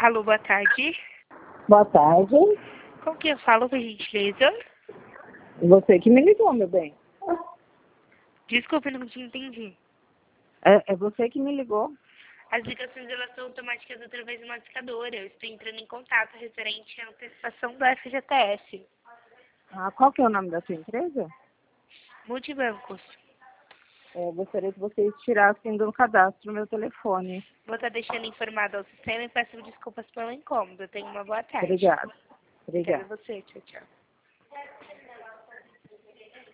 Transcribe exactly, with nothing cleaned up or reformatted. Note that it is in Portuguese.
Alô, boa tarde. Boa tarde. Com quem eu falo, por gentileza? Você que me ligou, meu bem. Desculpe, não te entendi. É, é você que me ligou. As ligações elas são automáticas através de uma discadora. Eu estou entrando em contato referente à antecipação do F G T S. Ah, qual que é o nome da sua empresa? Multibancos. É, gostaria que vocês tirassem do cadastro meu telefone. Vou estar deixando informado ao sistema e peço desculpas pelo incômodo. Tenha uma boa tarde. Obrigada. Obrigada Obrigada. a você. Tchau, tchau.